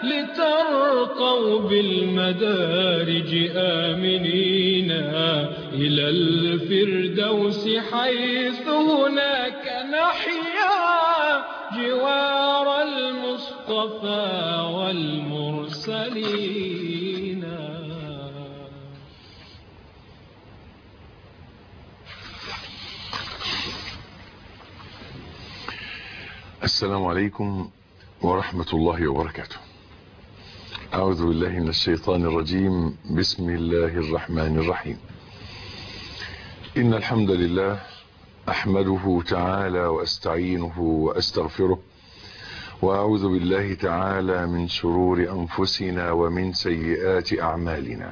لترقوا بالمدارج آمنين إلى الفردوس حيث هناك نحيا جوار المصطفى والمرسلين. السلام عليكم ورحمة الله وبركاته. أعوذ بالله من الشيطان الرجيم. بسم الله الرحمن الرحيم. إن الحمد لله أحمده تعالى وأستعينه وأستغفره، وأعوذ بالله تعالى من شرور أنفسنا ومن سيئات أعمالنا.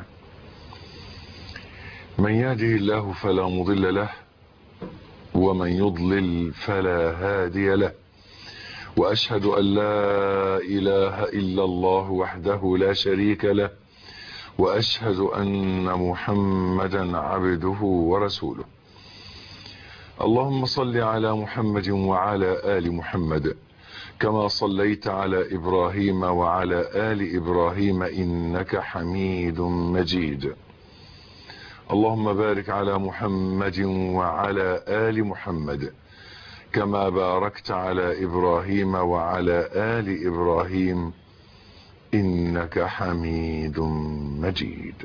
من يهده الله فلا مضل له، ومن يضلل فلا هادي له، وأشهد أن لا إله إلا الله وحده لا شريك له، وأشهد أن محمدا عبده ورسوله. اللهم صل على محمد وعلى آل محمد كما صليت على إبراهيم وعلى آل إبراهيم إنك حميد مجيد. اللهم بارك على محمد وعلى آل محمد كما باركت على إبراهيم وعلى آل إبراهيم إنك حميد مجيد.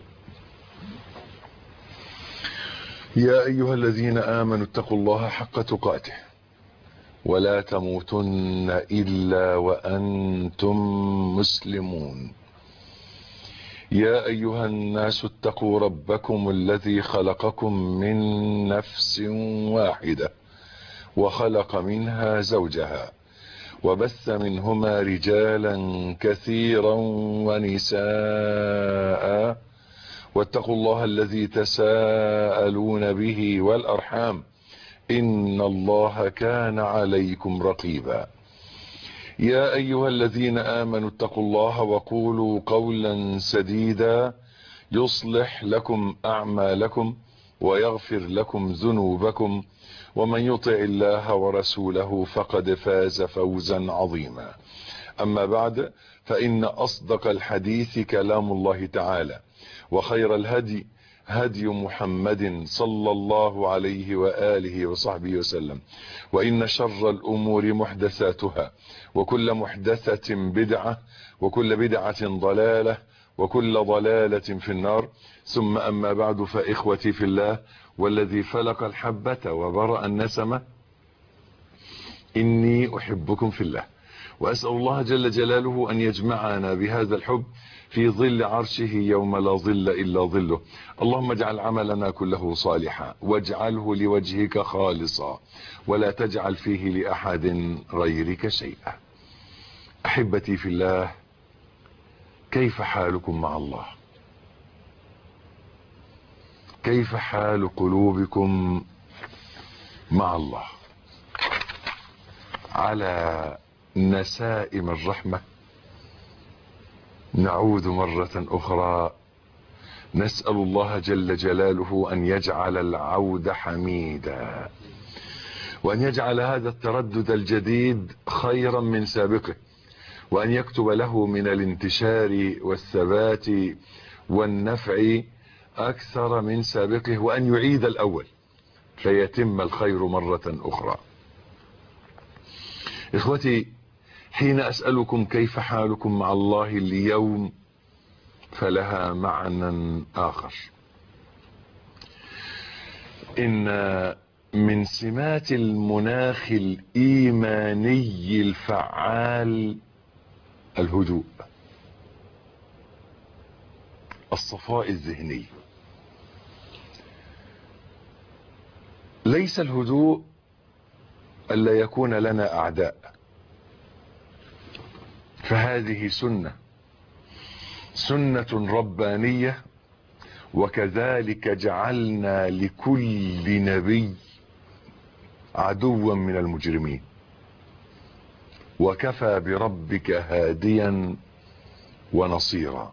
يا أيها الذين آمنوا اتقوا الله حق تقاته ولا تموتن إلا وأنتم مسلمون. يا أيها الناس اتقوا ربكم الذي خلقكم من نفس واحدة وخلق منها زوجها وبث منهما رجالا كثيرا ونساء، واتقوا الله الذي تساءلون به والأرحام إن الله كان عليكم رقيبا. يا أيها الذين آمنوا اتقوا الله وقولوا قولا سديدا يصلح لكم أعمالكم ويغفر لكم ذنوبكم، ومن يطع الله ورسوله فقد فاز فوزا عظيما. أما بعد، فإن أصدق الحديث كلام الله تعالى، وخير الهدي هدي محمد صلى الله عليه وآله وصحبه وسلم، وإن شر الأمور محدثاتها، وكل محدثة بدعة، وكل بدعة ضلالة، وكل ضلالة في النار. ثم أما بعد، فإخوتي في الله والذي فلق الحبة وبرأ النسمة، إني أحبكم في الله، وأسأل الله جل جلاله أن يجمعنا بهذا الحب في ظل عرشه يوم لا ظل إلا ظله. اللهم اجعل عملنا كله صالحا، واجعله لوجهك خالصا، ولا تجعل فيه لأحد غيرك شيئا. أحبتي في الله، كيف حالكم مع الله؟ كيف حال قلوبكم مع الله؟ على نسائم الرحمة نعود مرة أخرى، نسأل الله جل جلاله أن يجعل العود حميدا، وأن يجعل هذا التردد الجديد خيرا من سابقه، وأن يكتب له من الانتشار والثبات والنفع أكثر من سابقه، وأن يعيد الأول فيتم الخير مرة أخرى. إخوتي، حين أسألكم كيف حالكم مع الله اليوم فلها معنى آخر. إن من سمات المناخ الإيماني الفعال الهدوء، الصفاء الذهني. ليس الهدوء ألا يكون لنا أعداء، فهذه سنة ربانية، وكذلك جعلنا لكل نبي عدوا من المجرمين، وكفى بربك هاديا ونصيرا.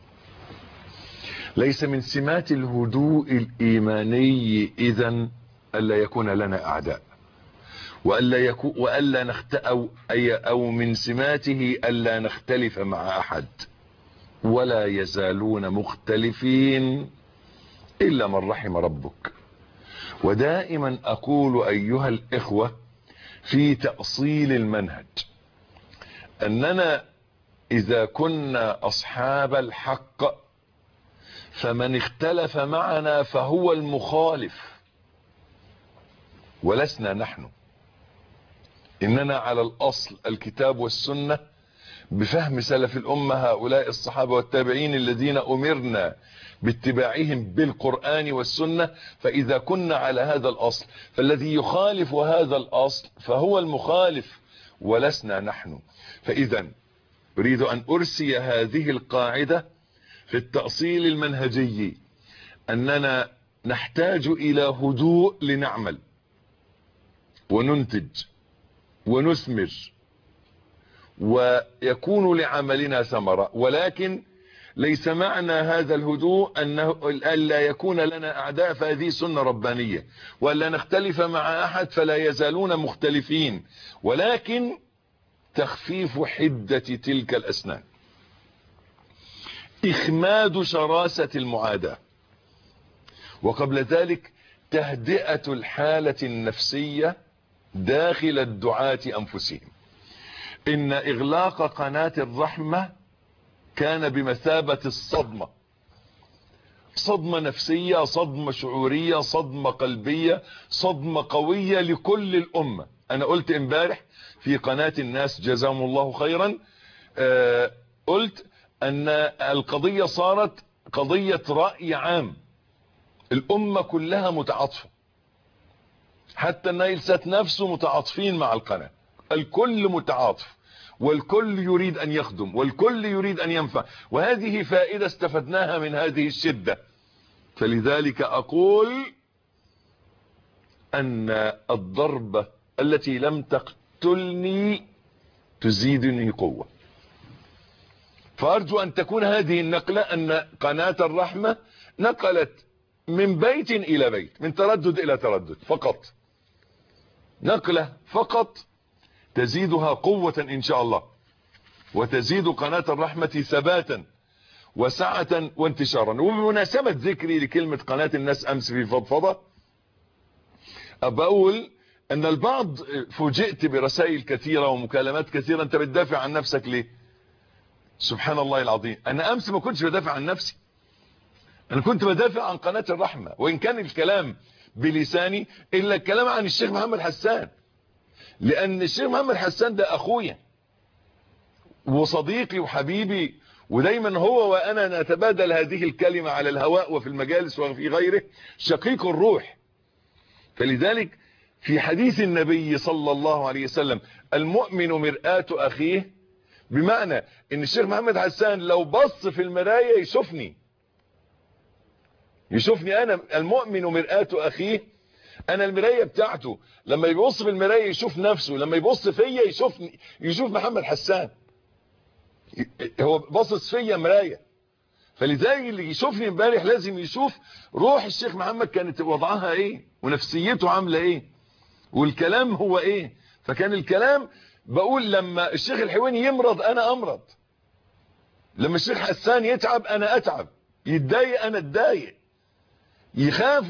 ليس من سمات الهدوء الإيماني إذن ألا يكون لنا أعداء، أو من سماته ألا نختلف مع أحد، ولا يزالون مختلفين إلا من رحم ربك. ودائما أقول أيها الإخوة في تأصيل المنهج أننا إذا كنا أصحاب الحق فمن اختلف معنا فهو المخالف ولسنا نحن. إننا على الأصل الكتاب والسنة بفهم سلف الأمة هؤلاء الصحابة والتابعين الذين أمرنا باتباعهم بالقرآن والسنة. فإذا كنا على هذا الأصل فالذي يخالف هذا الأصل فهو المخالف ولسنا نحن. فإذا أريد أن أرسي هذه القاعدة في التأصيل المنهجي، أننا نحتاج إلى هدوء لنعمل وننتج ونثمر ويكون لعملنا ثمرة، ولكن ليس معنى هذا الهدوء أنه ألا يكون لنا أعداء، فهذه سنة ربانية، وألا نختلف مع أحد فلا يزالون مختلفين، ولكن تخفيف حدة تلك الأسنان، إخماد شراسة المعاداة، وقبل ذلك تهدئة الحالة النفسية داخل الدعاة أنفسهم. إن إغلاق قناة الرحمة كان بمثابة الصدمة، صدمة نفسية، صدمة شعورية، صدمة قلبية، صدمة قوية لكل الأمة. أنا قلت امبارح في قناة الناس جزاهم الله خيرا، قلت أن القضية صارت قضية رأي عام، الأمة كلها متعاطفة، حتى النايل سات نفسه متعاطفين مع القناة، الكل متعاطف والكل يريد أن يخدم والكل يريد أن ينفع، وهذه فائدة استفدناها من هذه الشدة. فلذلك أقول أن الضربة التي لم تقتلني تزيدني قوة. فأرجو أن تكون هذه النقلة، أن قناة الرحمة نقلت من بيت إلى بيت، من تردد إلى تردد فقط، نقلة فقط تزيدها قوة إن شاء الله، وتزيد قناة الرحمة ثباتا وسعة وانتشارا. وبمناسبة ذكري لكلمة قناة الناس أمس في فضفضة، أقول أن البعض فوجئت برسائل كثيرة ومكالمات كثيرة، أنت بتدافع عن نفسك ليه؟ سبحان الله العظيم، أنا أمس ما كنتش بدافع عن نفسي، أنا كنت بدافع عن قناة الرحمة، وإن كان الكلام بلساني إلا الكلام عن الشيخ محمد حسان، لأن الشيخ محمد حسان ده أخويا وصديقي وحبيبي، ودايما هو وأنا نتبادل هذه الكلمة على الهواء وفي المجالس وفي غيره، شقيق الروح. فلذلك في حديث النبي صلى الله عليه وسلم المؤمن مرآة أخيه، بمعنى ان الشيخ محمد حسان لو بص في المراية يشوفني انا. المؤمن مرآة اخيه، انا المراية بتاعته، لما يبص في المراية يشوف نفسه، لما يبص فيا يشوف محمد حسان، هو بصص فيا مراية. فلذلك اللي يشوفني امبارح لازم يشوف روح الشيخ محمد كانت وضعها ايه، ونفسيته عاملة ايه، والكلام هو ايه. فكان الكلام بقول لما الشيخ الحويني يمرض انا امرض، لما الشيخ حسان يتعب انا اتعب، يتضايق انا اتضايق، يخاف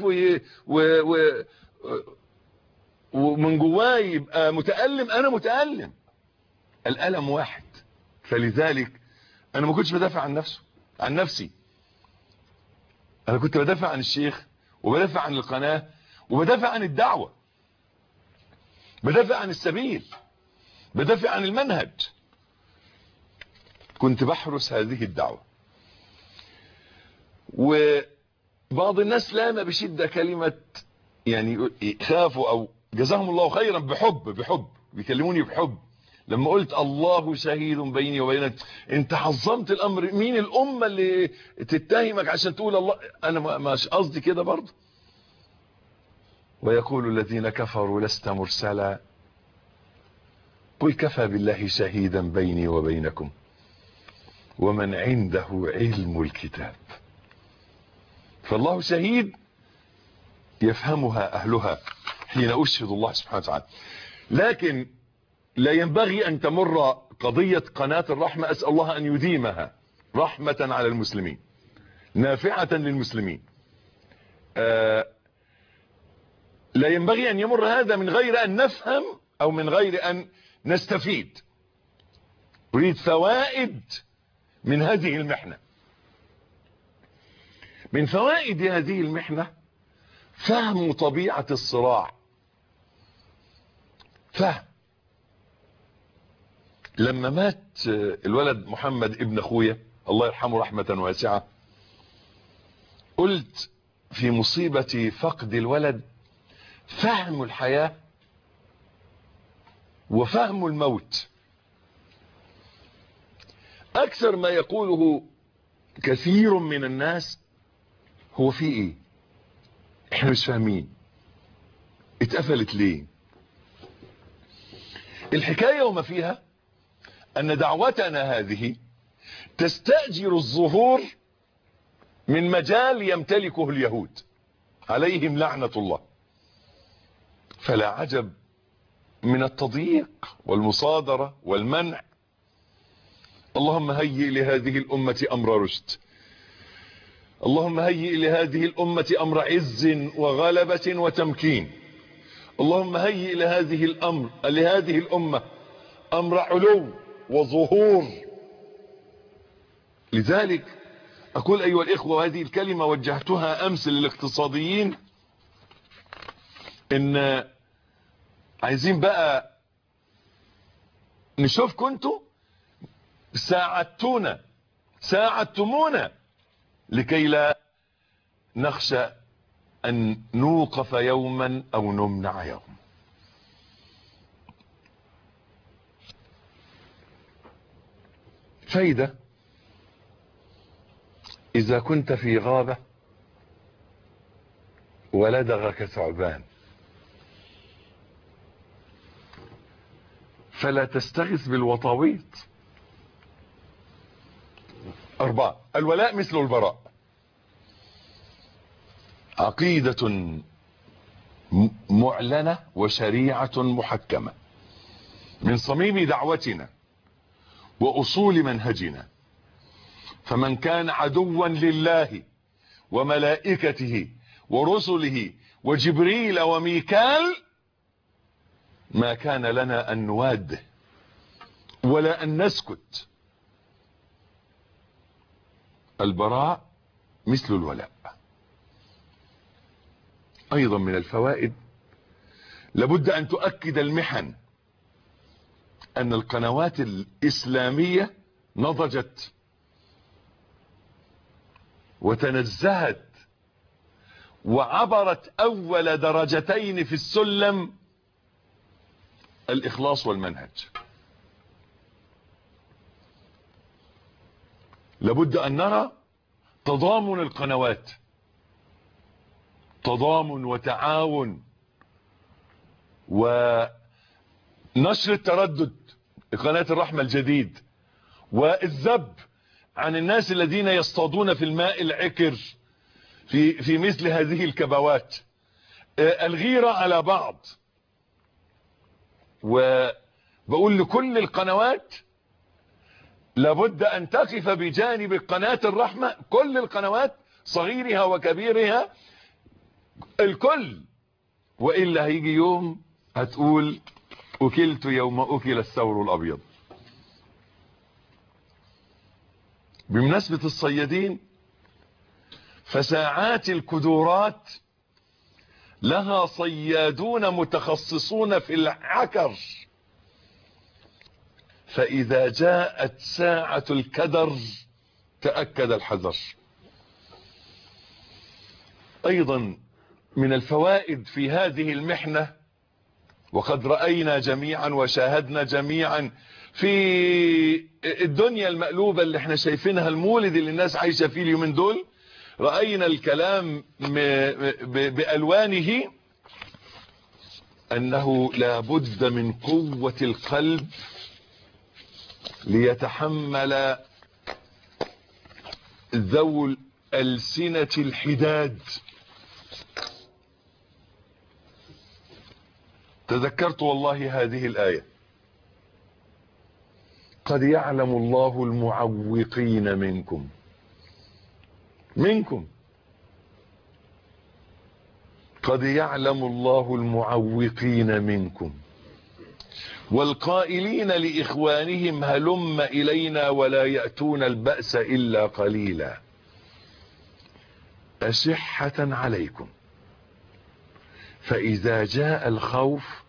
ومن جواه يبقى متألم انا متألم، الألم واحد. فلذلك انا ما كنتش بدافع عن نفسي، انا كنت بدافع عن الشيخ، وبدافع عن القناة، وبدافع عن الدعوة، بدافع عن السبيل، بدافع عن المنهج، كنت بحرس هذه الدعوة. وبعض الناس لام بشدة كلمة يعني خافوا، او جزاهم الله خيرا، بحب بيكلموني بحب، لما قلت الله شهيد بيني وبينك، انت حظمت الامر، مين الامة اللي تتهمك عشان تقول الله؟ انا مش قصدي كده برضه. ويقول الذين كفروا لست مرسلا قل كفى بالله شهيدا بيني وبينكم ومن عنده علم الكتاب. فالله شهيد يفهمها أهلها حين أشهد الله سبحانه وتعالى. لكن لا ينبغي أن تمر قضية قناة الرحمة، أسأل الله أن يديمها رحمة على المسلمين نافعة للمسلمين. لا ينبغي أن يمر هذا من غير أن نفهم أو من غير أن نستفيد. أريد فوائد من هذه المحنة. من فوائد هذه المحنة فهم طبيعة الصراع. فهم. لما مات الولد محمد ابن اخويا الله يرحمه رحمة واسعة، قلت في مصيبة فقد الولد فهم الحياة وفهم الموت. اكثر ما يقوله كثير من الناس هو في ايه، احنا مش فاهمين اتقفلت ليه. الحكاية وما فيها ان دعوتنا هذه تستأجر الظهور من مجال يمتلكه اليهود عليهم لعنة الله. فلا عجب من التضييق والمصادرة والمنع. اللهم هيئ لهذه الأمة أمر رشد، اللهم هيئ لهذه الأمة أمر عز وغلبة وتمكين، اللهم هيئ لهذه الأمة أمر علو وظهور. لذلك أقول أيها الإخوة، هذه الكلمة وجهتها أمس للاقتصاديين، إن عايزين بقى نشوف كنتوا ساعدتمونا لكي لا نخشى أن نوقف يوما أو نمنع يوم. فايدة: إذا كنت في غابة ولدغك ثعبان فلا تستغث بالوطاويط. 4. الولاء مثل البراء. عقيدة معلنة وشريعة محكمة من صميم دعوتنا وأصول منهجنا. فمن كان عدوا لله وملائكته ورسله وجبريل وميكال ما كان لنا أن نواده ولا أن نسكت. البراء مثل الولاء. أيضا من الفوائد لابد أن تؤكد المحن أن القنوات الإسلامية نضجت وتنزهت وعبرت أول درجتين في السلم، الإخلاص والمنهج. لابد أن نرى تضامن القنوات، تضامن وتعاون ونشر التردد قناة الرحمة الجديد، والذب عن الناس الذين يصطادون في الماء العكر في مثل هذه الكبوات، الغيرة على بعض. وبقول لكل القنوات لابد أن تقف بجانب قناة الرحمة، كل القنوات صغيرها وكبيرها الكل، وإلا هيجي يوم هتقول أكلت يوم أكل الثور الأبيض. بمناسبة الصيادين، فساعات الكدورات لها صيادون متخصصون في العكر، فإذا جاءت ساعة الكدر تأكد الحذر. أيضا من الفوائد في هذه المحنة، وقد رأينا جميعا وشاهدنا جميعا في الدنيا المقلوبة اللي احنا شايفينها، المولد اللي الناس عايشة فيه اليومين دول، رأينا الكلام بألوانه أنه لا بد من قوة القلب ليتحمل ذو الألسنة الحداد تذكرت والله هذه الآية: قد يعلم الله المعوقين منكم قد يعلم الله المعوقين منكم والقائلين لإخوانهم هلم إلينا ولا يأتون البأس إلا قليلا أشحة عليكم فإذا جاء الخوف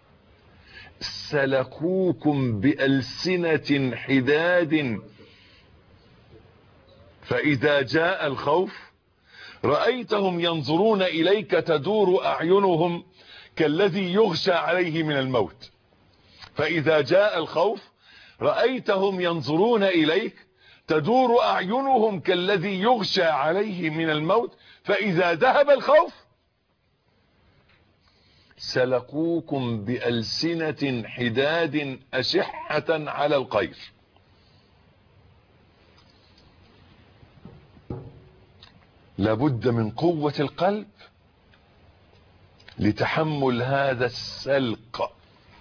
سلقوكم بألسنة حداد فإذا جاء الخوف رأيتهم ينظرون إليك تدور أعينهم كالذي يغشى عليه من الموت. فإذا جاء الخوف رأيتهم ينظرون إليك تدور أعينهم كالذي يغشى عليه من الموت فإذا ذهب الخوف سلقوكم بألسنة حداد أشحة على الخير. لابد من قوة القلب لتحمل هذا السلق.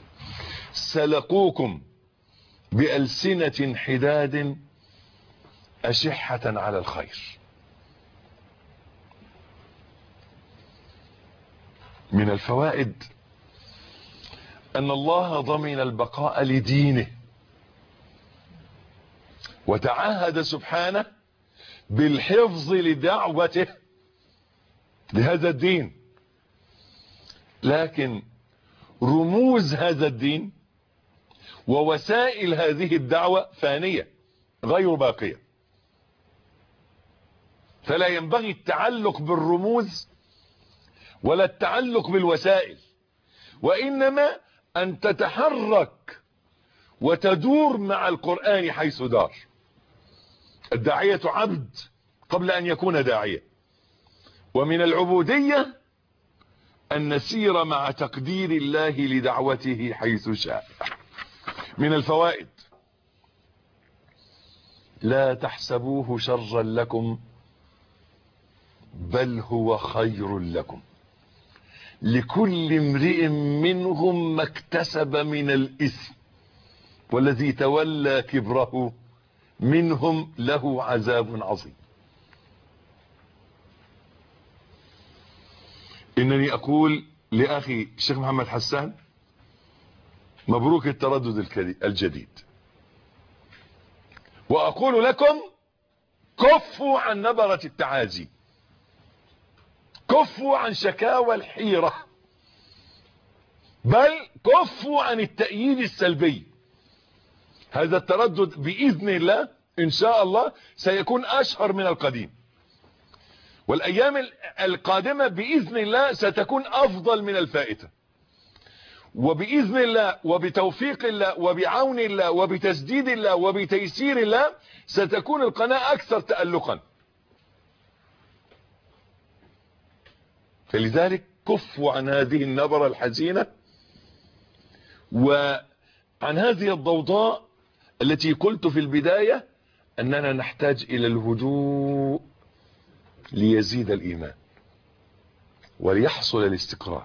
سلقوكم بألسنة حداد أشحة على الخير. من الفوائد أن الله ضمن البقاء لدينه وتعهد سبحانه بالحفظ لدعوته لهذا الدين، لكن رموز هذا الدين ووسائل هذه الدعوة فانية غير باقية، فلا ينبغي التعلق بالرموز ولا التعلق بالوسائل، وإنما أن تتحرك وتدور مع القرآن حيث دار. الداعية عبد قبل أن يكون داعية، ومن العبودية أن نسير مع تقدير الله لدعوته حيث شاء. من الفوائد: لا تحسبوه شرا لكم بل هو خير لكم لكل امرئ منهم ما اكتسب من الإثم والذي تولى كبره منهم له عذاب عظيم. إنني أقول لأخي الشيخ محمد حسان مبروك التردد الجديد، وأقول لكم كفوا عن نبرة التعازي، كفوا عن شكاوى الحيرة، بل كفوا عن التأييد السلبي. هذا التردد بإذن الله إن شاء الله سيكون أشهر من القديم، والأيام القادمة بإذن الله ستكون أفضل من الفائتة، وبإذن الله وبتوفيق الله وبعون الله وبتسديد الله وبتيسير الله ستكون القناة أكثر تألقا. فلذلك كفوا عن هذه النبرة الحزينة وعن هذه الضوضاء التي قلت في البداية أننا نحتاج إلى الهدوء ليزيد الإيمان وليحصل الاستقرار.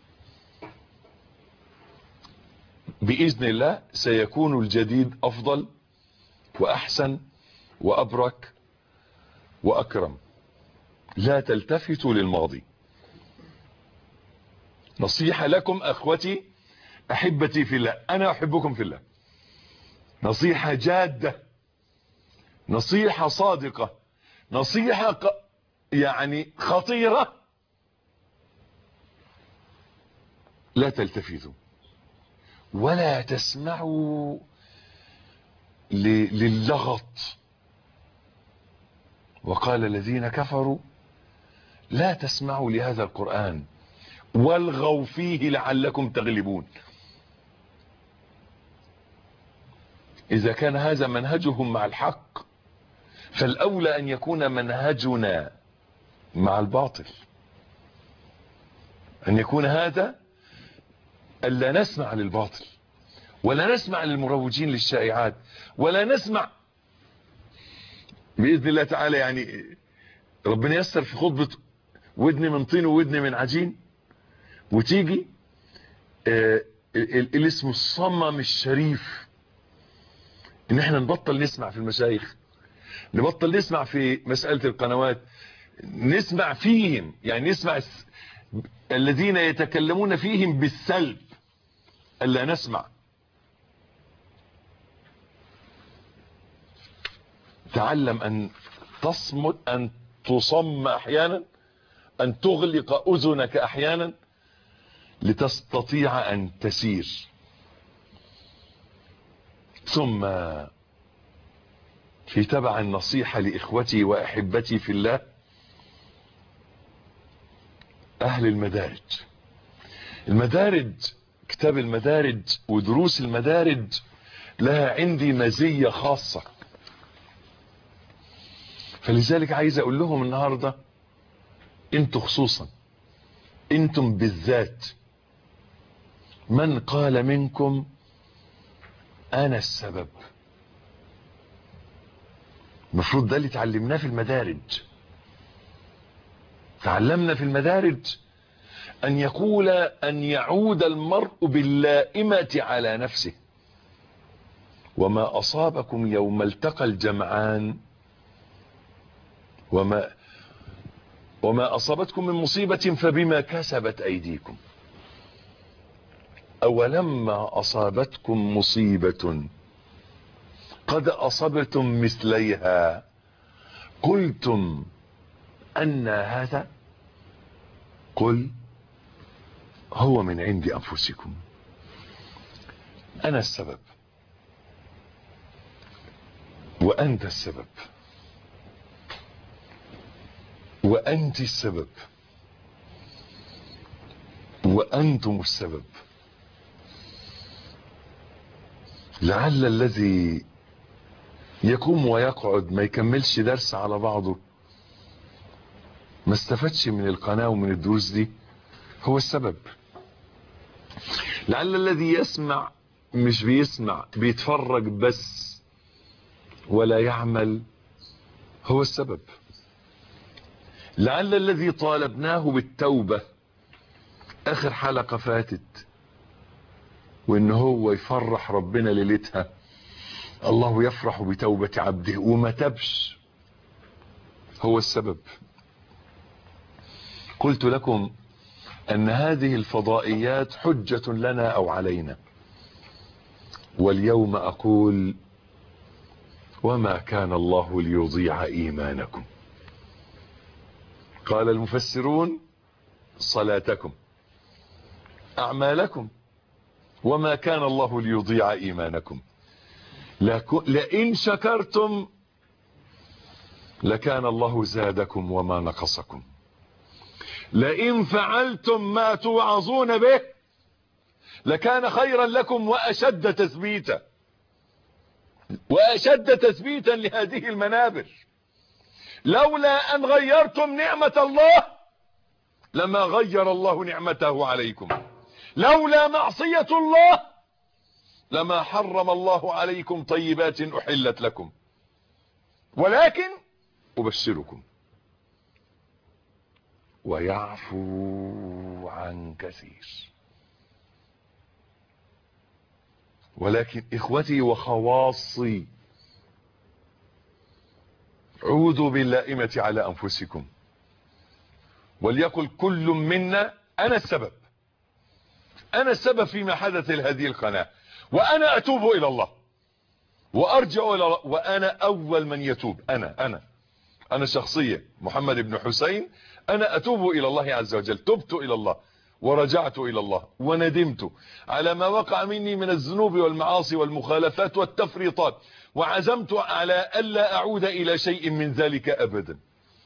بإذن الله سيكون الجديد أفضل وأحسن وأبرك وأكرم. لا تلتفتوا للماضي. نصيحة لكم أخوتي أحبتي في الله، أنا أحبكم في الله، نصيحة جادة، نصيحة صادقة، نصيحة يعني خطيرة. لا تلتفتوا ولا تسمعوا للغط. وقال الذين كفروا لا تسمعوا لهذا القرآن والغوا فيه لعلكم تغلبون. إذا كان هذا منهجهم مع الحق فالأولى أن يكون منهجنا مع الباطل، أن يكون هذا ألا نسمع للباطل ولا نسمع للمروجين للشائعات ولا نسمع بإذن الله تعالى. يعني ربنا يسر في خطبة ودن من طين وودن من عجين، وتيجي اللي اسمه الصمم الشريف، ان احنا نبطل نسمع في المشايخ، نبطل نسمع في مسألة القنوات، نسمع فيهم، يعني نسمع الذين يتكلمون فيهم بالسلب، ألا نسمع. تعلم أن تصمت، أن تصم أحيانا، أن تغلق أذنك أحيانا لتستطيع أن تسير. ثم في تبع النصيحة لإخوتي وأحبتي في الله، أهل المدارج. المدارج، كتاب المدارج ودروس المدارج لها عندي مزية خاصة، فلذلك عايز أقول لهم النهاردة، انتم خصوصا، انتم بالذات، من قال منكم أنا السبب؟ المفروض ده اللي تعلمناه في المدارج. تعلمنا في المدارج أن يقول، أن يعود المرء باللائمة على نفسه. وما أصابكم يوم التقى الجمعان وما أصابتكم من مصيبة فبما كسبت أيديكم. أولما أصابتكم مصيبة قد أصبتم مثليها قلتم أن هذا؟ قل هو من عند أنفسكم. أنا السبب وأنت السبب وأنت السبب وأنتم السبب. لعل الذي يقوم ويقعد ما يكملش درس على بعضه، ما استفادش من القناة ومن الدروس دي، هو السبب. لعل الذي يسمع مش بيسمع، بيتفرج بس ولا يعمل، هو السبب. لعل الذي طالبناه بالتوبة آخر حلقة فاتت، وإن هو يفرح ربنا ليلتها، الله يفرح بتوبة عبده، وما تبش، هو السبب. قلت لكم أن هذه الفضائيات حجة لنا أو علينا، واليوم أقول وما كان الله ليضيع إيمانكم. قال المفسرون صلاتكم أعمالكم، وما كان الله ليضيع إيمانكم. لئن شكرتم لكان الله زادكم وما نقصكم. لئن فعلتم ما توعظون به لكان خيرا لكم وأشد تثبيتا، وأشد تثبيتا لهذه المنابر. لولا أن غيرتم نعمة الله لما غير الله نعمته عليكم. لولا معصية الله لما حرم الله عليكم طيبات أحلت لكم. ولكن أبشركم ويعفو عن كثير. ولكن إخوتي وخواصي، عودوا باللائمة على أنفسكم، وليقل كل منا أنا السبب، أنا السبب فيما حدث لهذه القناة، وأنا أتوب إلى الله وأرجع إلى الله، وأنا أول من يتوب. أنا شخصيا محمد بن حسين، أنا أتوب إلى الله عز وجل. تبت إلى الله ورجعت إلى الله وندمت على ما وقع مني من الذنوب والمعاصي والمخالفات والتفريطات، وعزمت على ألا أعود إلى شيء من ذلك أبدا.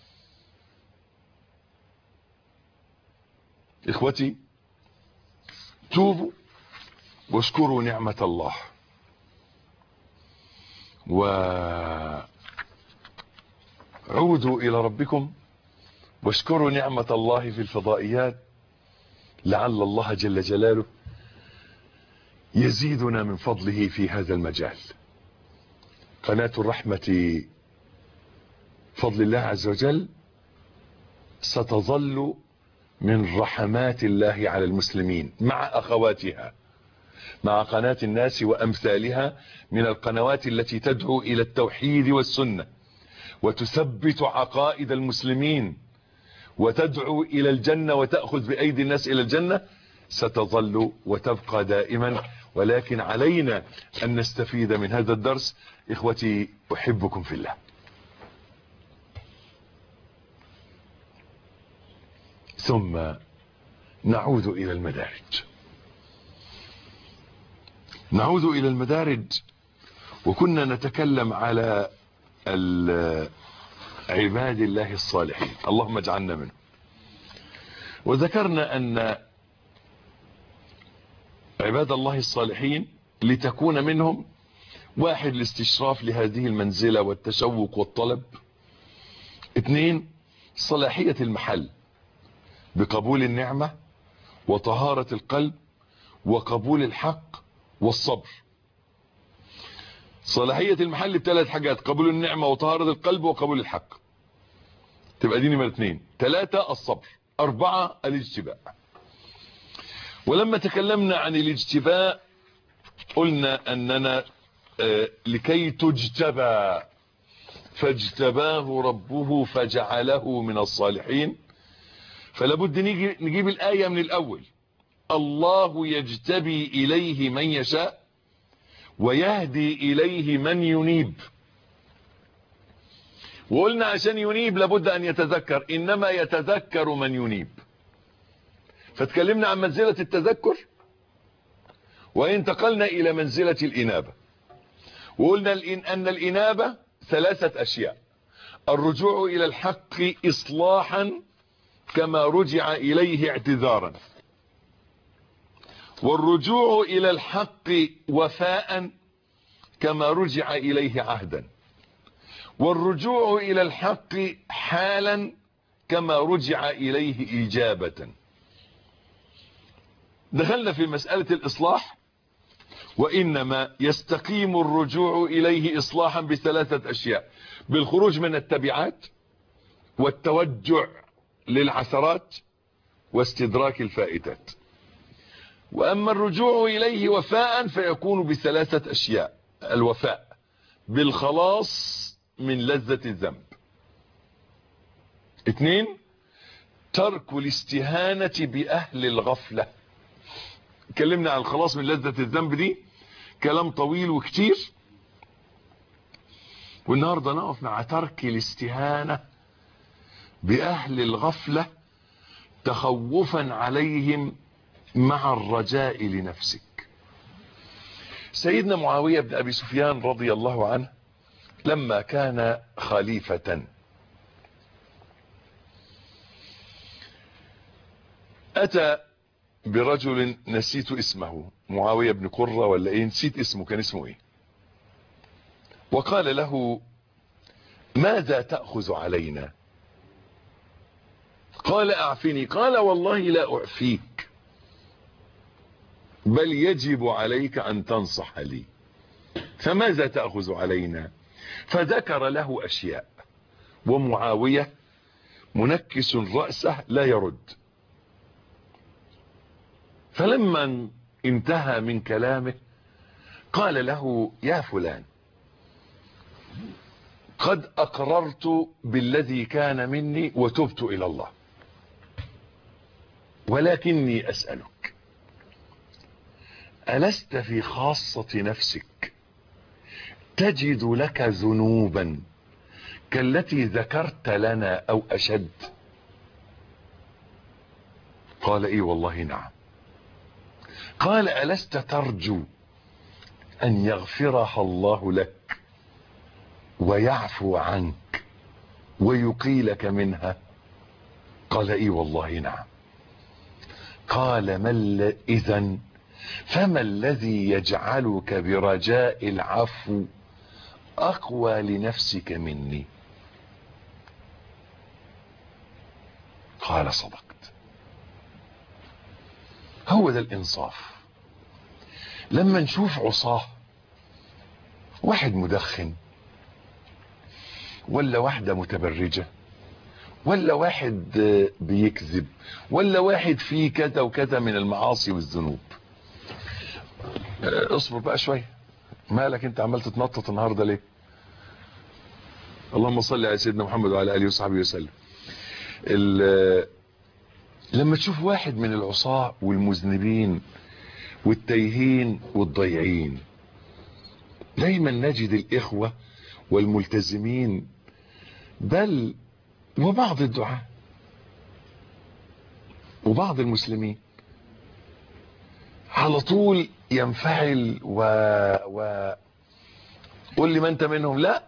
إخوتي، توبوا واشكروا نعمة الله، وعودوا إلى ربكم واشكروا نعمة الله في الفضائيات، لعل الله جل جلاله يزيدنا من فضله في هذا المجال. قناة الرحمة فضل الله عز وجل ستظل من رحمات الله على المسلمين مع أخواتها مع قناة الناس وأمثالها من القنوات التي تدعو إلى التوحيد والسنة وتثبت عقائد المسلمين وتدعو إلى الجنة وتأخذ بأيدي الناس إلى الجنة، ستظل وتبقى دائما. ولكن علينا أن نستفيد من هذا الدرس. إخوتي أحبكم في الله. ثم نعود إلى المدارج. نعود إلى المدارج، وكنا نتكلم على عباد الله الصالحين، اللهم اجعلنا منهم. وذكرنا أن عباد الله الصالحين لتكون منهم: واحد، الاستشراف لهذه المنزلة والتشوق والطلب. 2، صلاحية المحل بقبول النعمة وطهارة القلب وقبول الحق والصبر. صلاحية المحل ب3 حاجات: قبول النعمة وطهارة القلب وقبول الحق. تبقى دي نمرة 2. 3، الصبر. 4، الاجتباء. ولما تكلمنا عن الاجتباء قلنا أننا لكي تجتبى فاجتباه ربه فجعله من الصالحين، فلابد نجيب الآية من الأول: الله يجتبي إليه من يشاء ويهدي إليه من ينيب. وقلنا عشان ينيب لابد أن يتذكر، إنما يتذكر من ينيب. فتكلمنا عن منزلة التذكر وانتقلنا إلى منزلة الإنابة. وقلنا أن الإنابة 3 أشياء: الرجوع إلى الحق إصلاحا كما رجع إليه اعتذارا، والرجوع إلى الحق وفاء كما رجع إليه عهدا، والرجوع إلى الحق حالا كما رجع إليه إجابة. دخلنا في مسألة الإصلاح، وإنما يستقيم الرجوع إليه إصلاحا ب3 أشياء: بالخروج من التبعات والتوجع للعثرات واستدراك الفائتات. وأما الرجوع إليه وفاء فيكون ب3 أشياء: الوفاء بالخلاص من لذة الذنب. 2، ترك الاستهانة بأهل الغفلة. اتكلمنا عن الخلاص من لذة الذنب، دي كلام طويل وكتير، والنهاردة نقف مع ترك الاستهانة بأهل الغفلة تخوفا عليهم مع الرجاء لنفسك. سيدنا معاوية بن أبي سفيان رضي الله عنه لما كان خليفة أتى برجل، نسيت اسمه، معاوية بن قرة ولا ايه، نسيت اسمه، كان اسمه ايه، وقال له: ماذا تأخذ علينا؟ قال: أعفني. قال: والله لا أعفيك، بل يجب عليك أن تنصح لي. فماذا تأخذ علينا؟ فذكر له أشياء، ومعاوية منكس رأسه لا يرد. فلما انتهى من كلامه قال له: يا فلان، قد أقررت بالذي كان مني وتبت إلى الله، ولكني أسألك: ألست في خاصة نفسك تجد لك ذنوبا كالتي ذكرت لنا أو أشد؟ قال: إيه والله نعم. قال: ألست ترجو أن يغفرها الله لك ويعفو عنك ويقيلك منها؟ قال: إيه والله نعم. قال: إذن فما الذي يجعلك برجاء العفو أقوى لنفسك مني؟ قال: صدقت. هو ده الإنصاف. لما نشوف عصاه، واحد مدخن، ولا واحدة متبرجة، ولا واحد بيكذب، ولا واحد فيه كذا وكذا من المعاصي والذنوب، اصبر بقى شوية، مالك انت عمال تتنطط النهاردة ليه؟ اللهم صل على سيدنا محمد وعلى آله وصحبه وسلم. لما تشوف واحد من العصاة والمذنبين والتايهين والضيعين، دايما نجد الإخوة والملتزمين بل وبعض الدعاة وبعض المسلمين على طول ينفعل قول لي ما انت منهم. لا،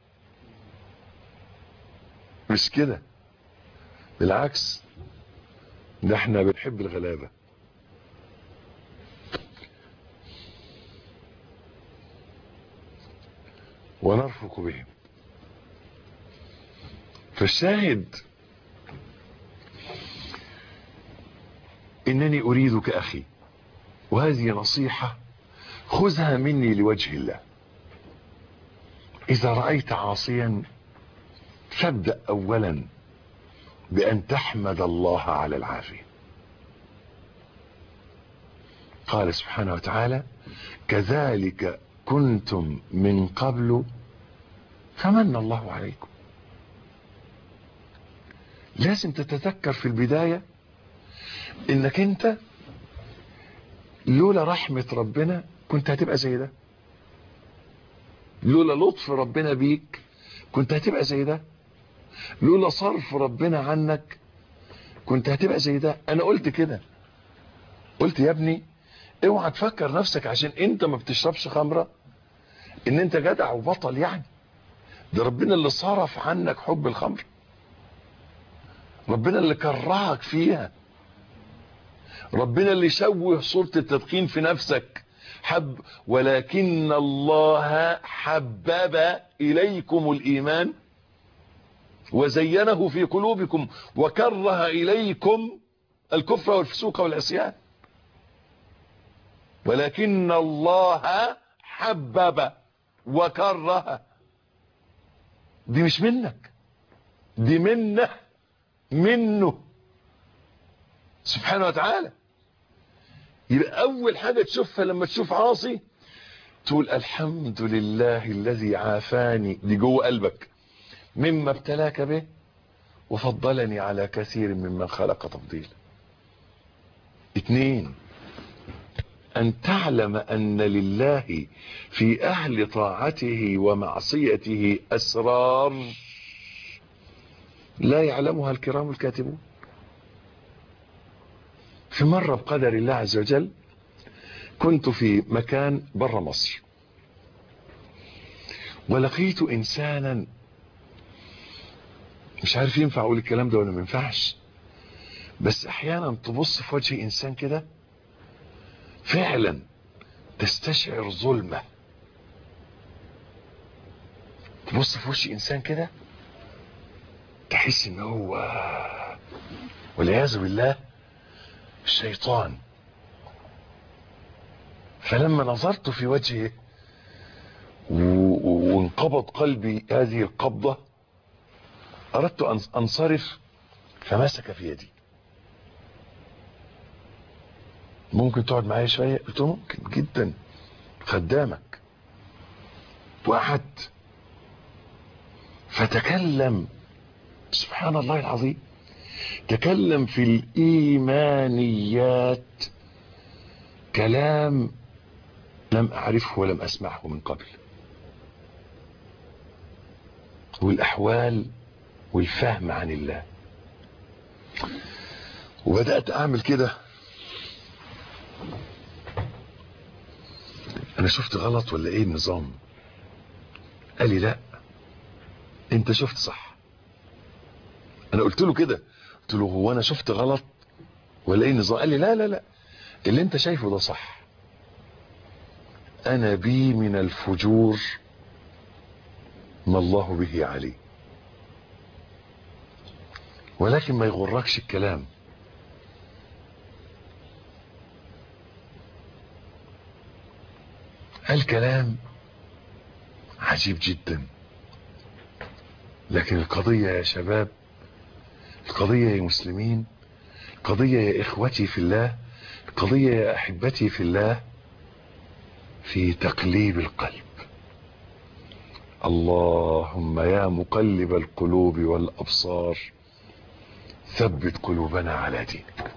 مش كده، بالعكس، ده احنا بنحب الغلابة. ونرفق بهم. فالشاهد انني اريدك اخي، وهذه نصيحة خذها مني لوجه الله. اذا رأيت عاصيا فابدأ اولا بان تحمد الله على العافية. قال سبحانه وتعالى: كذلك كنتم من قبل فمن الله عليكم. لازم تتذكر في البداية انك انت لولا رحمة ربنا كنت هتبقى زي ده، لولا لطف ربنا بيك كنت هتبقى زي ده، لولا صرف ربنا عنك كنت هتبقى زي ده. انا قلت كده، قلت يا ابني اوعى تفكر نفسك عشان انت ما بتشربش خمرة ان انت جدع وبطل. يعني ده ربنا اللي صرف عنك حب الخمر، ربنا اللي كرهك فيها، ربنا اللي شوه صورة التدخين في نفسك. ولكن الله حبب إليكم الإيمان وزينه في قلوبكم وكره إليكم الكفر والفسوق والعصيان. ولكن الله حبب وكره. دي مش منك، دي منه سبحانه وتعالى. يبقى اول حاجة تشوفها لما تشوف عاصي تقول الحمد لله الذي عافاني، دي جوه قلبك، مما ابتلاك به وفضلني على كثير ممن خلق تفضيلا. 2، ان تعلم ان لله في اهل طاعته ومعصيته اسرار لا يعلمها الكرام الكاتبون. في مرة بقدر الله عز وجل كنت في مكان برا مصر، ولقيت انسانا، مش عارف ينفع اقول الكلام ده ولا ما ينفعش، بس احيانا تبص في وجه انسان كده فعلا تستشعر ظلمه. تبص في وجه انسان كده تحس ان هو والعياذ بالله الشيطان. فلما نظرت في وجهه وانقبض قلبي هذه القبضة اردت ان انصرف، فمسك في يدي. ممكن تقعد معايا شوية؟ قلت له ممكن جدا، خدامك. وقعدت فتكلم، سبحان الله العظيم، تكلم في الإيمانيات كلام لم أعرفه ولم أسمعه من قبل، والأحوال والفهم عن الله. وبدأت أعمل كده، أنا شفت غلط ولا إيه النظام؟ قال لي لا أنت شفت صح. أنا قلت له كده، قلت له هو أنا شفت غلط ولا إيه النظام؟ قال لي لا لا لا، اللي أنت شايفه ده صح. أنا بي من الفجور ما الله به عليه، ولكن ما يغركش الكلام. الكلام عجيب جدا، لكن القضية يا شباب، القضية يا مسلمين، القضية يا إخوتي في الله، القضية يا أحبتي في الله، في تقليب القلب. اللهم يا مقلب القلوب والأبصار ثبت قلوبنا على دينك.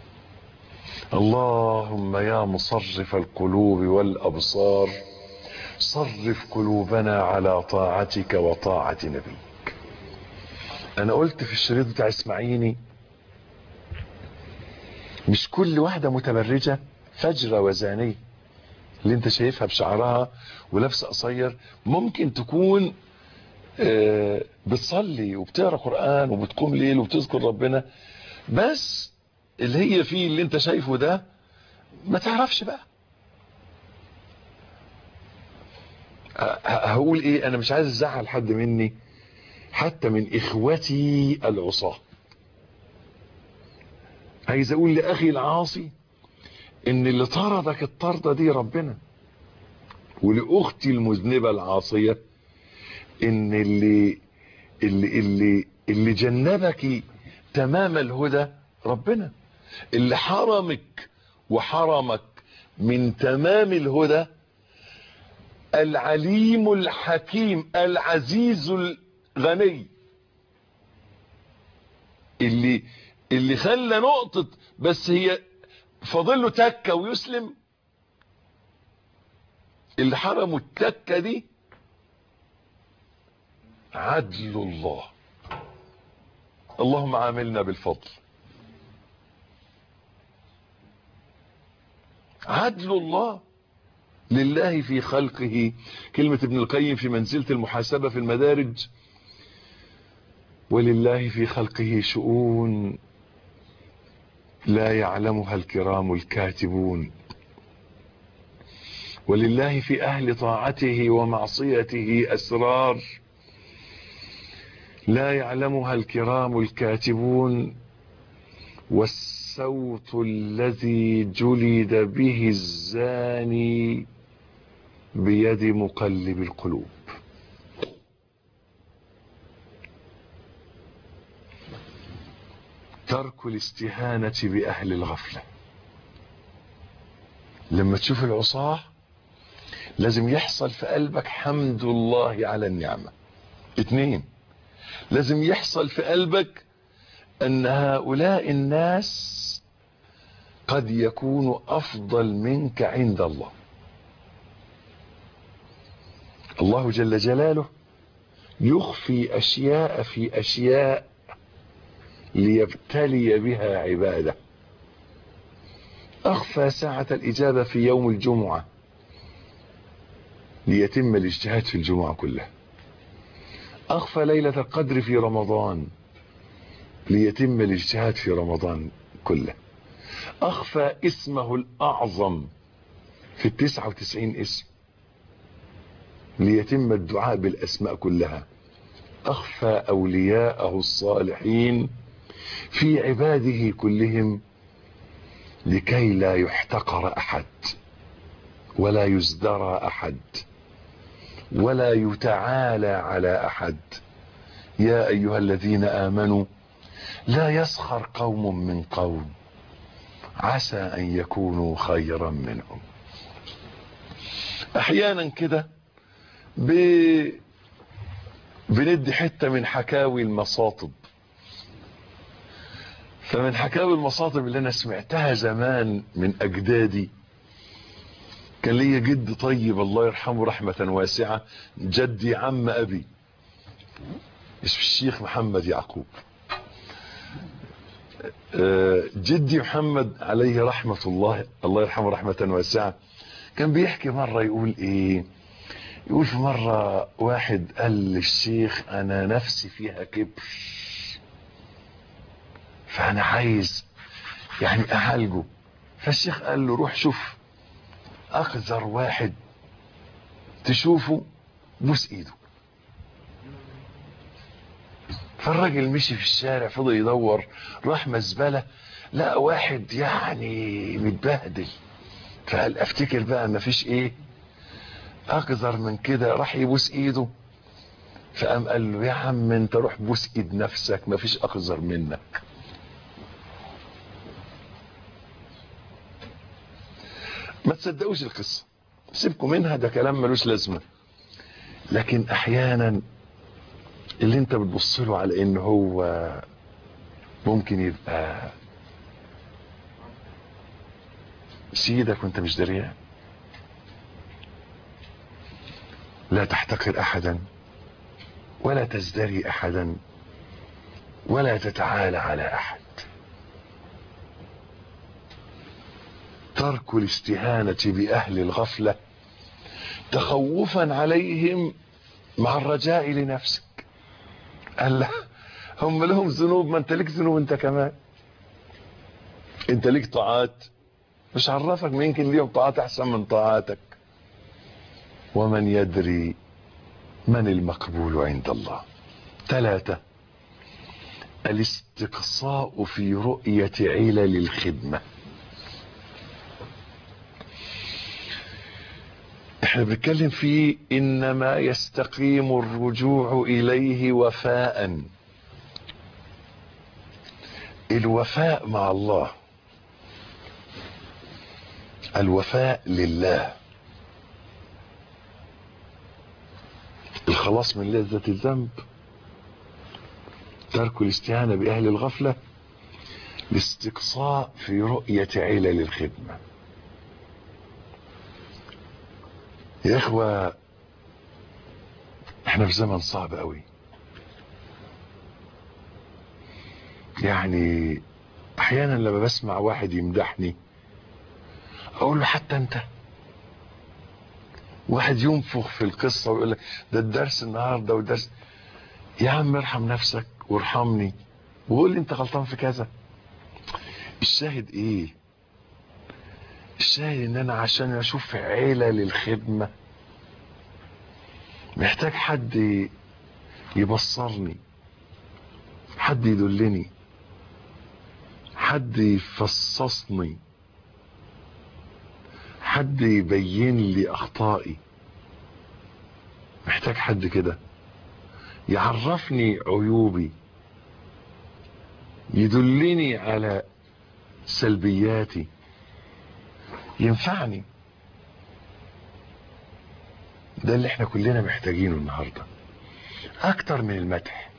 اللهم يا مصرف القلوب والأبصار صرف قلوبنا على طاعتك وطاعة نبيك. أنا قلت في الشريط بتاع اسماعيني مش كل واحدة متبرجة فجرة وزانية اللي انت شايفها بشعرها ولابسه قصير ممكن تكون بتصلي وبتقرا قرآن وبتقوم ليل وبتذكر ربنا، بس اللي هي فيه اللي انت شايفه ده ما تعرفش بقى. هقول ايه، انا مش عايز ازعل حد مني حتى من اخوتي العصاة. عايز اقول لاخي العاصي ان اللي طردك الطردة دي ربنا، ولاختي المذنبة العاصية ان اللي جنبك تمام الهدى ربنا، اللي حرمك وحرمك من تمام الهدى العليم الحكيم العزيز الغني، اللي خلى نقطة بس هي فاضل له تكة ويسلم. اللي حرموا التكة دي عدل الله. اللهم عاملنا بالفضل. عدل الله. لله في خلقه، كلمة ابن القيم في منزلة المحاسبة في المدارج، ولله في خلقه شؤون لا يعلمها الكرام الكاتبون، ولله في أهل طاعته ومعصيته أسرار لا يعلمها الكرام الكاتبون، والصوت الذي جلد به الزاني بيد مقلب القلوب. ترك الاستهانة بأهل الغفلة. لما تشوف العصاة لازم يحصل في قلبك حمد الله على النعمة. 2، لازم يحصل في قلبك أن هؤلاء الناس قد يكونوا أفضل منك عند الله. الله جل جلاله يخفي أشياء في أشياء ليبتلي بها عباده. أخفى ساعة الإجابة في يوم الجمعة ليتم الاجتهاد في الجمعة كلها. أخفى ليلة القدر في رمضان ليتم الاجتهاد في رمضان كله. أخفى اسمه الأعظم في 99 اسم ليتم الدعاء بالأسماء كلها. أخفى أولياءه الصالحين في عباده كلهم لكي لا يحتقر أحد ولا يزدرى أحد ولا يتعالى على أحد. يا أيها الذين آمنوا لا يسخر قوم من قوم عسى أن يكونوا خيرا منهم. أحيانا كده بندي حتة من حكاوي المصاطب. فمن حكاوي المصاطب اللي أنا سمعتها زمان من أجدادي، كان لي جد طيب الله يرحمه رحمة واسعة، جدي عم أبي اسم الشيخ محمد يعقوب. جدي محمد عليه رحمة الله، الله يرحمه رحمة واسعة، كان بيحكي مرة يقول ايه، يقول في مرة واحد قال للشيخ انا نفسي فيها كبر، فانا عايز يعني اعالجه. فالشيخ قال له روح شوف اقذر واحد تشوفه بوس ايده. فالراجل مشي في الشارع فضل يدور، راح مزبلة لقى واحد يعني متبهدل، فقال افتكر بقى مفيش ايه اقذر من كده، راح يبوس ايده. فقام قال له يا عم انت روح بوس ايد نفسك، مفيش اقذر منك. ما تصدقوش القصة، سيبكم منها، ده كلام ملوش لازمة. لكن احيانا اللي انت بتبص له على ان هو ممكن يبقى سيدك وانت مش دريان. لا تحتقر احدا ولا تزدري احدا ولا تتعالى على احد. ترك الاستهانة باهل الغفلة تخوفا عليهم مع الرجاء لنفسك. قال لا، هم لهم ذنوب، ما انت ليك ذنوب انت كمان. انت ليك طاعات، مش عرفك ما يمكن ليهم طاعات احسن من طاعاتك. ومن يدري من المقبول عند الله. 3، الاستقصاء في رؤية علل الخدمة. احنا بنتكلم في انما يستقيم الرجوع اليه وفاء. الوفاء مع الله، الوفاء لله، الخلاص من لذة الذنب، ترك الاستهانة بأهل الغفلة، الاستقصاء في رؤية علل الخدمة. يا إخوة احنا في زمن صعب قوي. يعني احيانا لما بسمع واحد يمدحني اقول له حتى انت. واحد ينفخ في القصة ويقول لك ده الدرس النهاردة والدرس. يا عم ارحم نفسك وارحمني وقول لي انت غلطان في كذا. الشاهد ايه؟ الشاهد ان انا عشان اشوف علل الخدمة محتاج حد يبصرني، حد يدلني، حد يفصصني، حد يبين لي اخطائي. محتاج حد كده يعرفني عيوبي، يدلني على سلبياتي، ينفعني. ده اللي احنا كلنا محتاجينه النهاردة اكتر من المدح.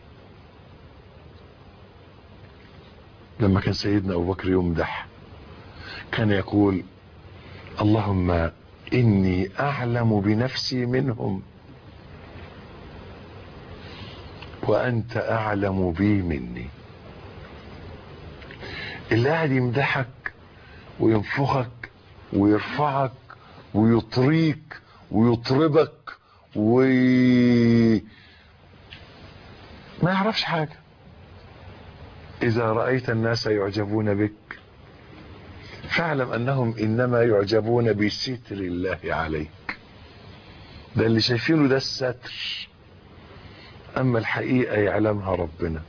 لما كان سيدنا ابو بكر يمدح كان يقول اللهم اني اعلم بنفسي منهم وانت اعلم بي مني. اللي قاعد يمدحك وينفخك ويرفعك ويطريك ويطربك ما يعرفش حاجة. اذا رأيت الناس يعجبون بك فاعلم انهم انما يعجبون بستر الله عليك. ده اللي شايفينه ده الستر، اما الحقيقة يعلمها ربنا.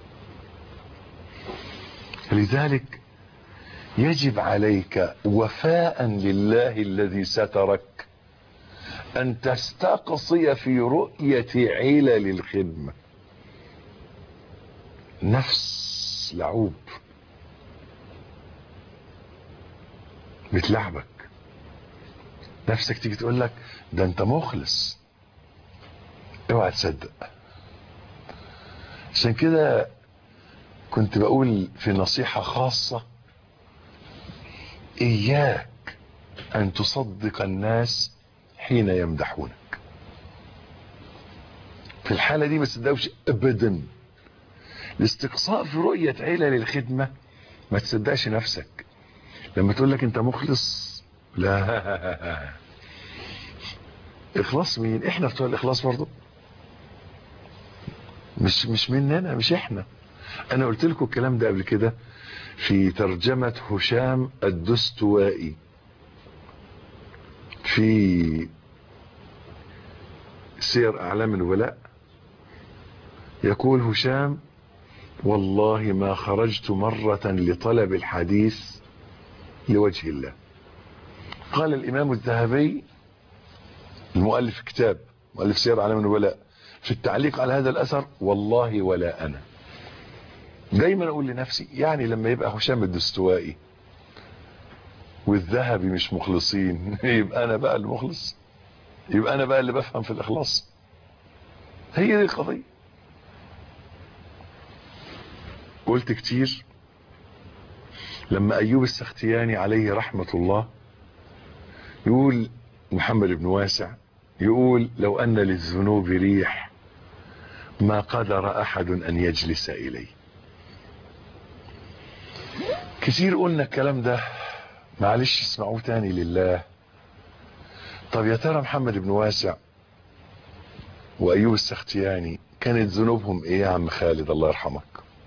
لذلك يجب عليك وفاء لله الذي سترك ان تستقصي في رؤية علل الخدمة. نفس لعوب بتلعبك، نفسك تيجي تقول لك ده انت مخلص، اوعى تصدق. عشان كده كنت بقول في نصيحة خاصة اياك ان تصدق الناس حين يمدحونك. في الحالة دي ما تصدقوش ابدا. الاستقصاء في رؤية علل الخدمة، ما تصدقش نفسك لما تقول لك انت مخلص. لا، اخلاص مين؟ احنا بتوع الاخلاص برضو، مش مننا، مش احنا. انا قلت لكم الكلام ده قبل كده في ترجمة هشام الدستوائي في سير اعلام الولاء. يقول هشام والله ما خرجت مرة لطلب الحديث لوجه الله. قال الامام الذهبي المؤلف كتاب، مؤلف سير اعلام الولاء، في التعليق على هذا الاثر والله ولا انا. دايما اقول لنفسي يعني لما يبقى هشام الدستوائي والذهبي مش مخلصين، يبقى انا بقى المخلص، يبقى انا بقى اللي بفهم في الاخلاص. هي دي القضية. قلت كتير لما ايوب السختياني عليه رحمة الله يقول، محمد بن واسع يقول: لو ان للذنوب ريح ما قدر احد ان يجلس اليه. كتير قلنا الكلام ده، معلش اسمعوه تاني لله. طب يا ترى محمد بن واسع وايوب السختياني كانت ذنوبهم ايه يا عم خالد الله يرحمك؟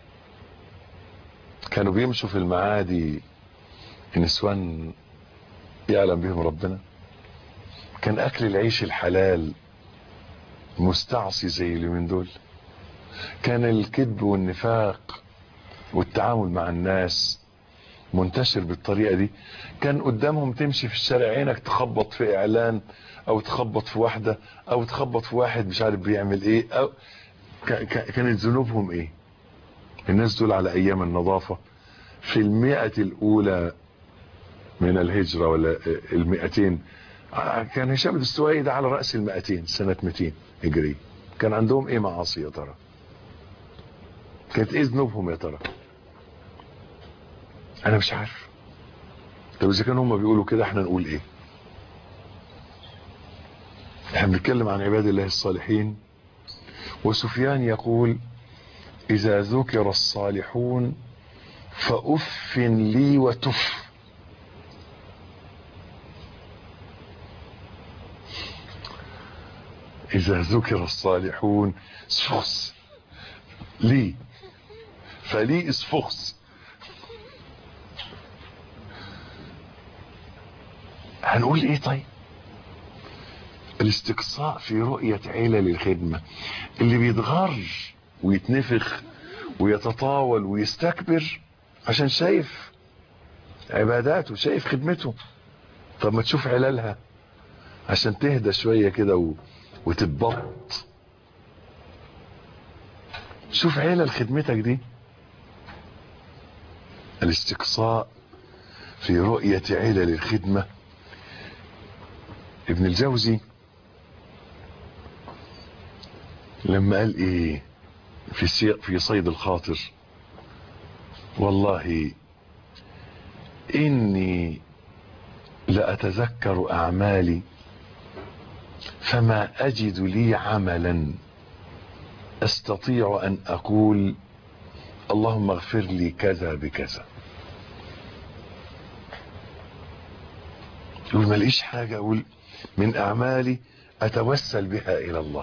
كانوا بيمشوا في المعادي نسوان يعلم بهم ربنا؟ كان اكل العيش الحلال مستعصي زي اللي من دول؟ كان الكذب والنفاق والتعامل مع الناس منتشر بالطريقة دي؟ كان قدامهم تمشي في الشارع عينك تخبط في اعلان او تخبط في واحدة او تخبط في واحد مش عارف بيعمل ايه، او كانت ذنوبهم ايه؟ الناس دول على ايام النظافة في 100 الأولى من الهجرة ولا 200، كان هشام الدستوائي ده على رأس 200 سنة 200 هجرية. كان عندهم ايه معاصي يا ترى؟ كانت ايه ذنوبهم يا ترى؟ انا مش عارف. طب اذا كانوا هم بيقولوا كده احنا نقول ايه؟ احنا بنتكلم عن عباد الله الصالحين. وسفيان يقول: اذا ذكر الصالحون فأف لي وتف. إذا ذكر الصالحون اسفخس لي، فلي اسفخس. هنقول ايه طيب؟ الاستقصاء في رؤية علل الخدمة. اللي بيتغر ويتنفخ ويتطاول ويستكبر عشان شايف عباداته شايف خدمته. طب ما تشوف علالها عشان تهدى شوية كده وتتبط. شوف علل خدمتك دي. الاستقصاء في رؤية علل الخدمة. ابن الجوزي لما قال ايه في صيد الخاطر: والله إني لأتذكر أعمالي فما أجد لي عملا أستطيع أن أقول اللهم اغفر لي كذا بكذا. يقول ما ليش حاجة أقول من أعمالي أتوسل بها إلى الله.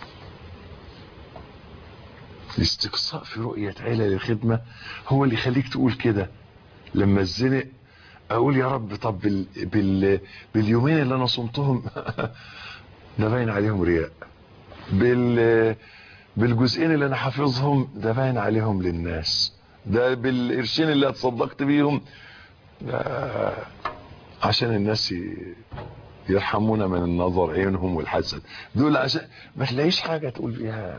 الاستقصاء في رؤية علل الخدمة هو اللي يخليك تقول كده لما الزنق اقول يا رب طب باليومين اللي انا صمتهم ده باين عليهم رياء، بالجزئين اللي انا حافظهم ده باين عليهم للناس، ده بالقرشين اللي اتصدقت بيهم عشان الناس يرحمونا من النظر عينهم والحسد دول، عشان ما تلاقيش حاجة تقول فيها.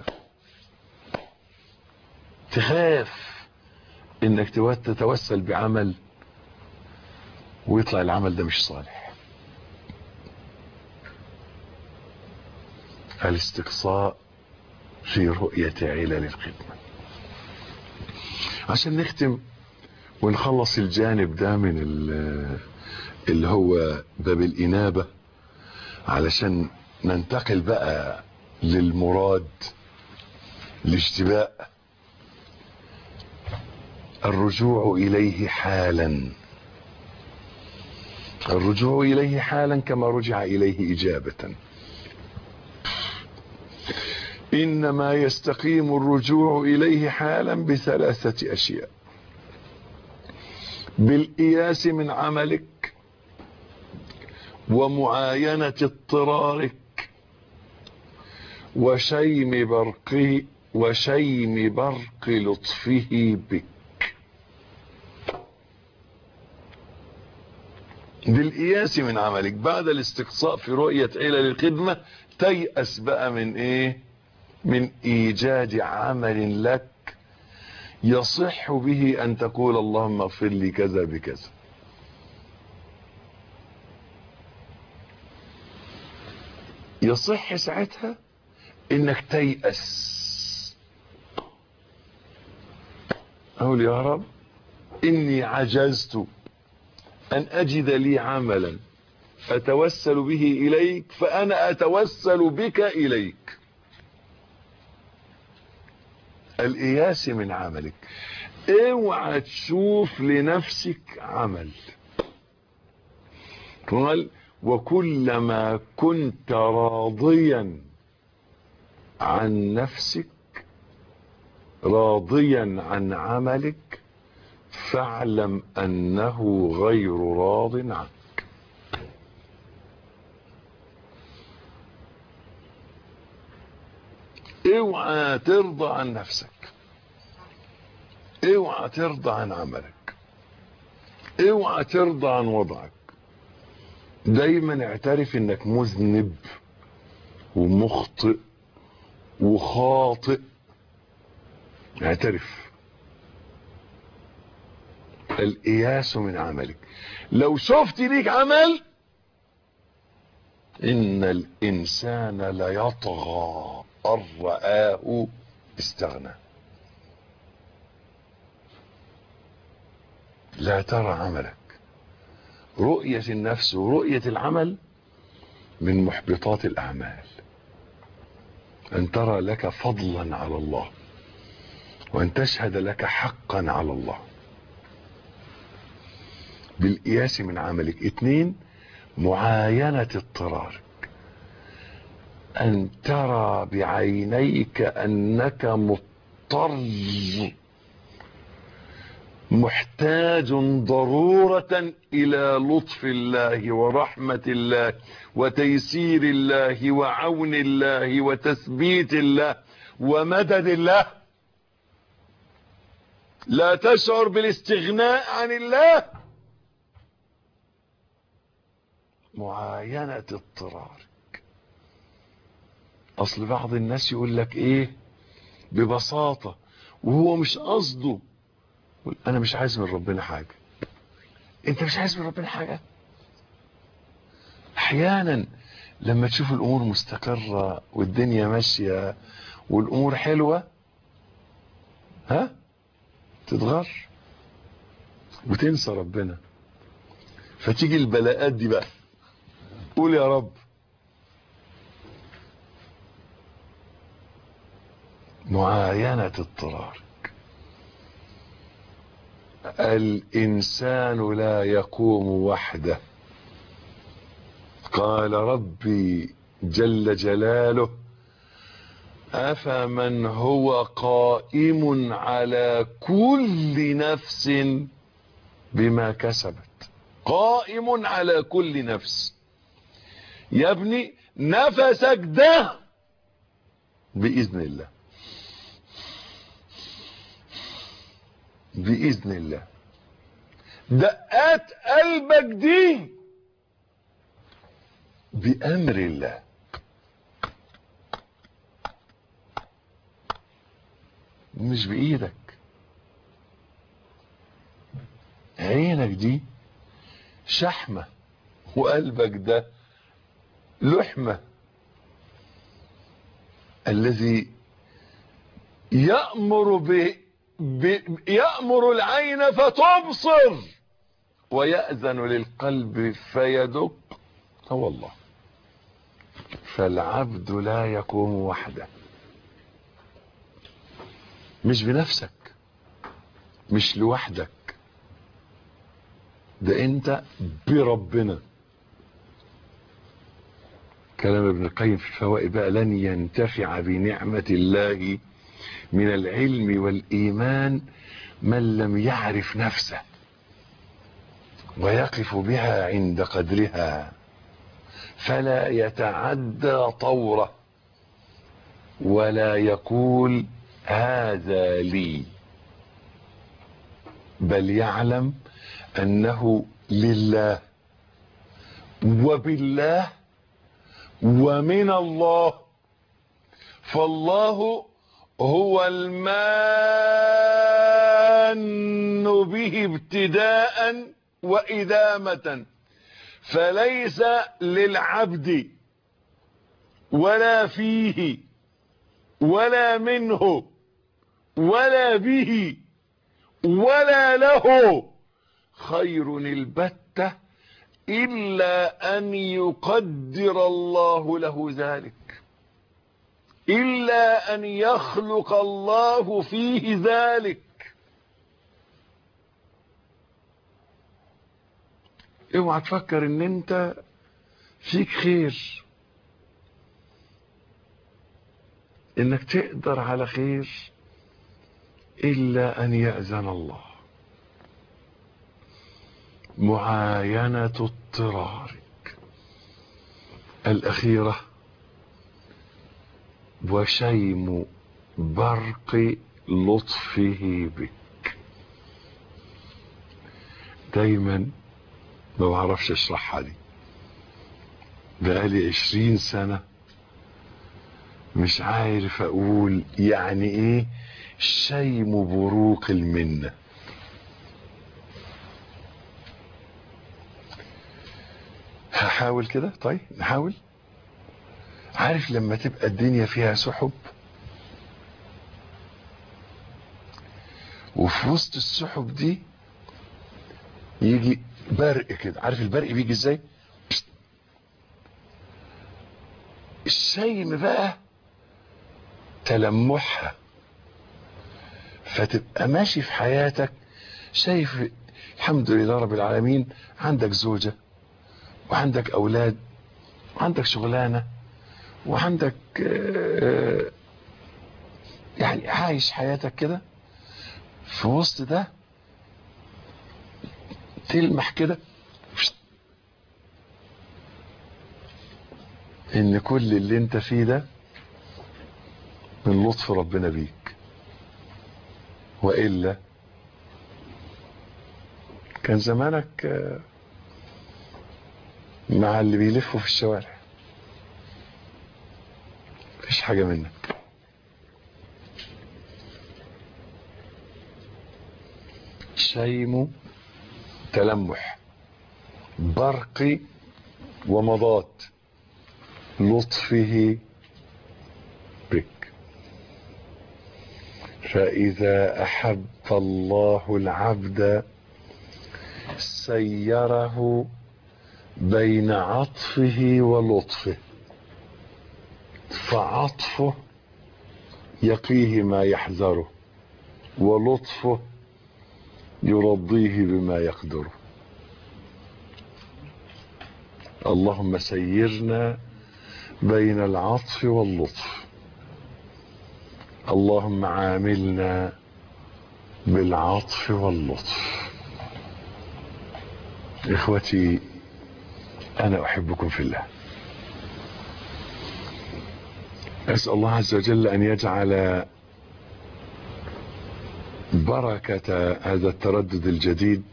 تخاف انك تتوسل بعمل ويطلع العمل ده مش صالح. الاستقصاء في رؤية علل الخدمة. عشان نختم ونخلص الجانب ده من اللي هو باب الإنابة، علشان ننتقل بقى للمراد الاجتباء. الرجوع إليه حالا، الرجوع إليه حالا كما رجع إليه إجابة. إنما يستقيم الرجوع إليه حالا بثلاثة أشياء: بالإياس من عملك، ومعاينة اضطرارك، وشيم برق لطفه بك. بالإياس من عملك، بعد الاستقصاء في رؤية علل الخدمة تيأس بقى من ايه؟ من ايجاد عمل لك يصح به ان تقول اللهم اغفر لي كذا بكذا. يصح ساعتها انك تيأس، اقول يا رب اني عجزت ان اجد لي عملا اتوسل به اليك، فانا اتوسل بك اليك. الإياس من عملك. اوعى تشوف لنفسك عمل. قال وكلما كنت راضيا عن نفسك راضيا عن عملك فاعلم انه غير راض عنك. اوعى ترضى عن نفسك، اوعى ترضى عن عملك، اوعى ترضى عن وضعك. دايما اعترف انك مذنب ومخطئ وخاطئ. اعترف. الإياس من عملك. لو شفت ليك عمل، إن الإنسان ليطغى أن رآه استغنى. لا ترى عملك. رؤية النفس ورؤية العمل من محبطات الأعمال. أن ترى لك فضلا على الله، وأن تشهد لك حقا على الله. بالإياس من عملك. 2 معاينة اضطرارك. أن ترى بعينيك أنك مضطر محتاج ضرورة إلى لطف الله ورحمة الله وتيسير الله وعون الله وتثبيت الله ومدد الله. لا تشعر بالاستغناء عن الله. معاينة اضطرارك. اصل بعض الناس يقول لك ايه ببساطة وهو مش قصده، انا مش عايز من ربنا حاجة. انت مش عايز من ربنا حاجة. احيانا لما تشوف الامور مستقرة والدنيا ماشية والامور حلوة، تتغر وتنسى ربنا، فتيجي البلاءات دي بقى قول يا رب. معاينة اضطرارك. الإنسان لا يقوم وحده. قال ربي جل جلاله أفمن هو قائم على كل نفس بما كسبت. قائم على كل نفس. يا ابني نفسك ده بإذن الله، بإذن الله. دقات قلبك دي بأمر الله. مش بإيدك. عينك دي شحمة وقلبك ده لحمة. الذي يأمر العين فتبصر ويأذن للقلب فيدق هو الله. فالعبد لا يقوم وحده. مش بنفسك، مش لوحدك، ده انت بربنا. كلام ابن القيم في الفوائد بقى لن ينتفع بنعمة الله من العلم والإيمان من لم يعرف نفسه ويقف بها عند قدرها فلا يتعدى طوره ولا يقول هذا لي، بل يعلم أنه لله وبالله ومن الله. فالله هو المان به ابتداء وإدامة. فليس للعبد ولا فيه ولا منه ولا به ولا له خير البتة إلا أن يقدر الله له ذلك، إلا أن يخلق الله فيه ذلك. اوعى تفكر ان انت فيك خير، انك تقدر على خير الا ان يأذن الله. معاينة اضطرارك الاخيرة وشيم برق لطفه بك. دايما ما بعرفش اشرحها دي، بقالي 20 سنة مش عارف اقول يعني ايه شيم بروق المنة. هحاول كده. طيب نحاول. عارف لما تبقى الدنيا فيها سحب وفي وسط السحب دي يجي برق كده، عارف البرق بيجي ازاي؟ الشيم بقى تلمحها، فتبقى ماشي في حياتك شايف الحمد لله رب العالمين، عندك زوجة وعندك اولاد وعندك شغلانة وعندك يعني عايش حياتك كده. في وسط ده تلمح كده ان كل اللي انت فيه ده من لطف ربنا بيك، وإلا كان زمانك مع اللي بيلفوا في الشوارع، مفيش حاجة منك. شيم تلمح برق ومضات لطفه بك. فإذا أحب الله العبد سيره بين عطفه ولطفه، فعطفه يقيه ما يحذره ولطفه يرضيه بما يقدره. اللهم سيرنا بين العطف واللطف، اللهم عاملنا بالعطف واللطف. اخوتي انا احبكم في الله، اسأل الله عز وجل ان يجعل بركة هذا التردد الجديد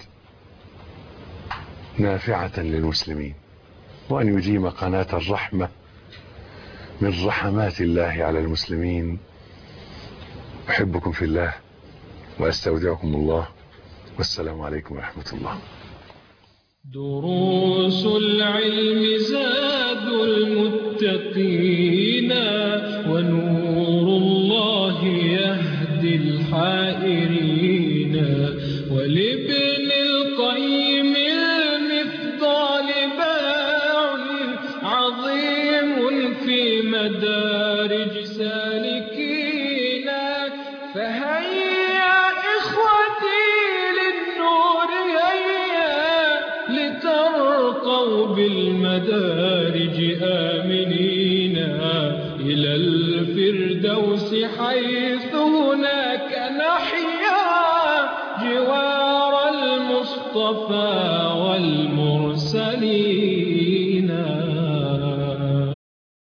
نافعة للمسلمين، وان يديم قناة الرحمة من رحمات الله على المسلمين. احبكم في الله واستودعكم الله، والسلام عليكم ورحمة الله. دروس العلم زاد المتقين، ونور الله يهدي الحائرين، ولابن القيم المفضال باع عظيم في مدارج سالكين. فهيا إخوتي للنور هيا، لترقوا بالمدارج آمنين إلى الفردوس، حيث هناك نحيا جوار المصطفى والمرسلين.